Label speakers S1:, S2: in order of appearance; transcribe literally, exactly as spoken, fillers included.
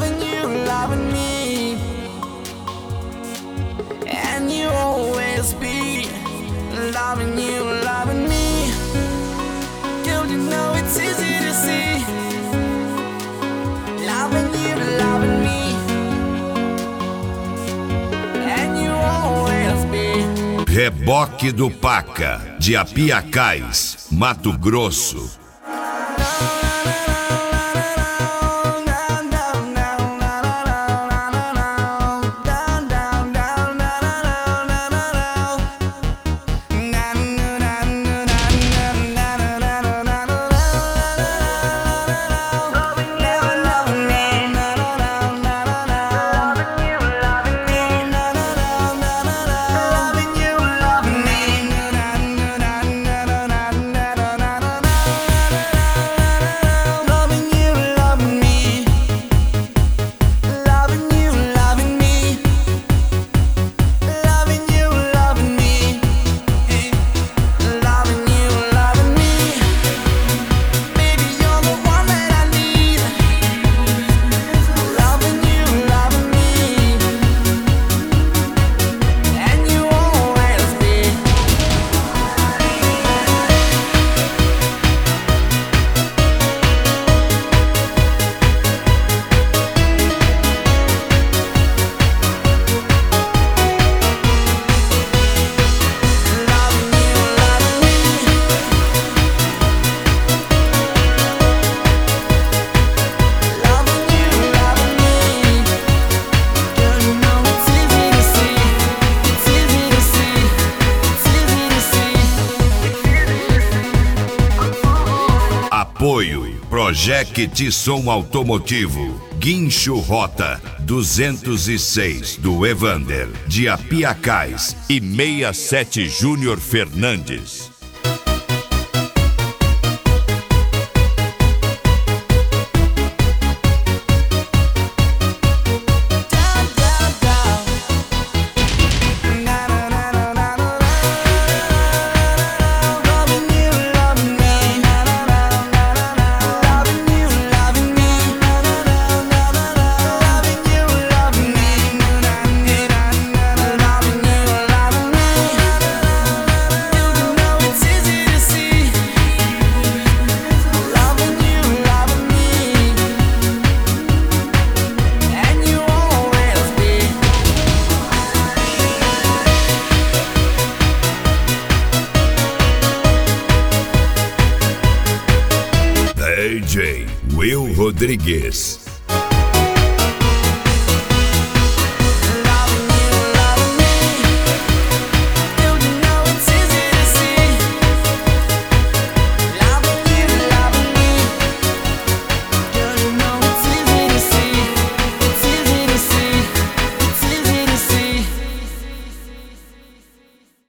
S1: loving you, loving me, and you always be loving you, loving me. Girl, you know it's easy to see, loving you, loving me, and you always be.
S2: Reboque do Paca, de Apiacás, Mato Grosso. Apoio Project Som Automotivo, Guincho Rota duzentos e seis do Evander, de Apiacás, e sessenta e sete Júnior Fernandes. D J Will Rodrigues.